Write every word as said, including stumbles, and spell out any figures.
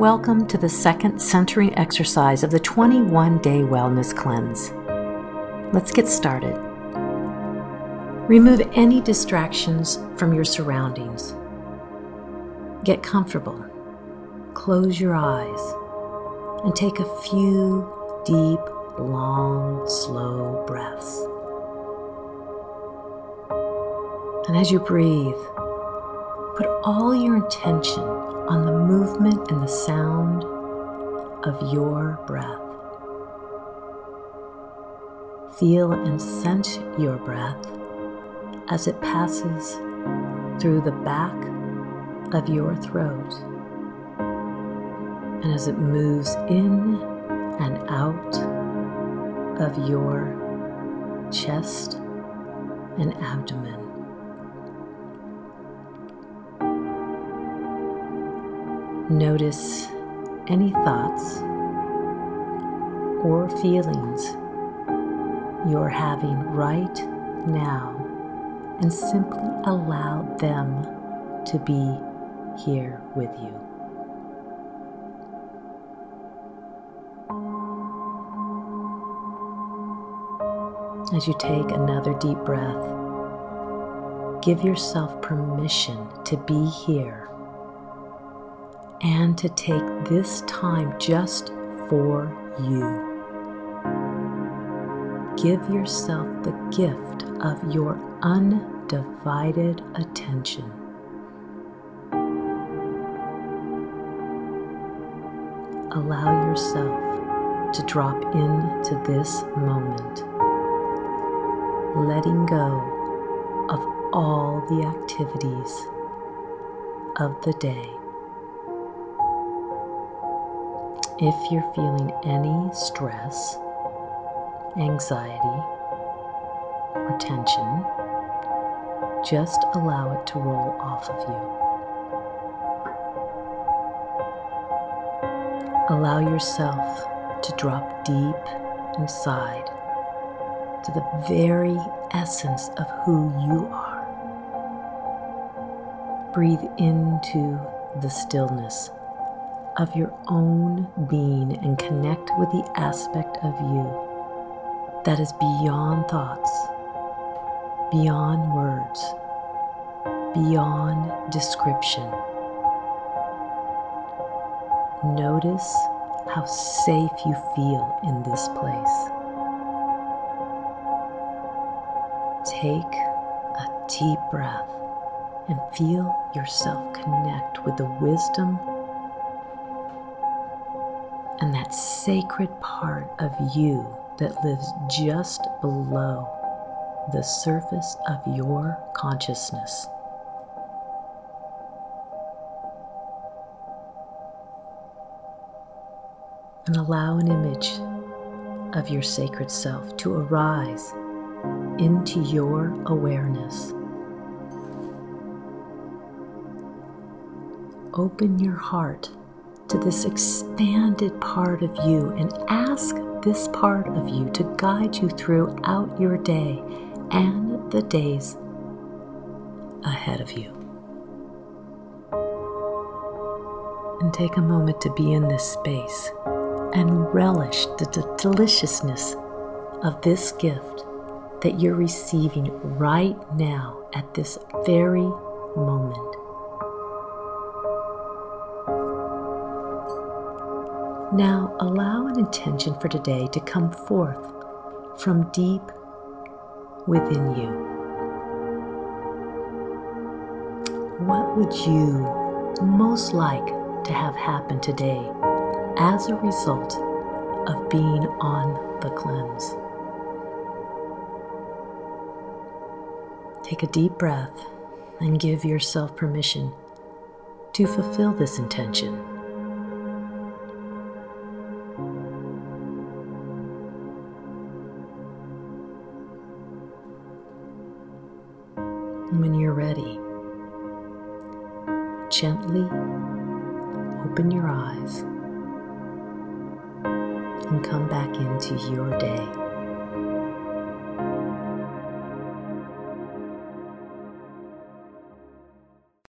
Welcome to the second centering exercise of the twenty-one day Wellness Cleanse. Let's get started. Remove any distractions from your surroundings. Get comfortable. Close your eyes and take a few deep, long, slow breaths. And as you breathe, put all your intention on the movement and the sound of your breath. Feel and sense your breath as it passes through the back of your throat and as it moves in and out of your chest and abdomen. Notice any thoughts or feelings you're having right now and simply allow them to be here with you. As you take another deep breath, give yourself permission to be here and to take this time just for you. Give yourself the gift of your undivided attention. Allow yourself to drop into this moment, letting go of all the activities of the day. If you're feeling any stress, anxiety, or tension, just allow it to roll off of you. Allow yourself to drop deep inside to the very essence of who you are. Breathe into the stillness of your own being and connect with the aspect of you that is beyond thoughts, beyond words, beyond description. Notice how safe you feel in this place. Take a deep breath and feel yourself connect with the wisdom and that sacred part of you that lives just below the surface of your consciousness. And allow an image of your sacred self to arise into your awareness. Open your heart to this expanded part of you and ask this part of you to guide you throughout your day and the days ahead of you. And take a moment to be in this space and relish the d- deliciousness of this gift that you're receiving right now at this very moment. Now allow an intention for today to come forth from deep within you. What would you most like to have happen today as a result of being on the cleanse? Take a deep breath and give yourself permission to fulfill this intention. When you're ready, gently open your eyes and come back into your day.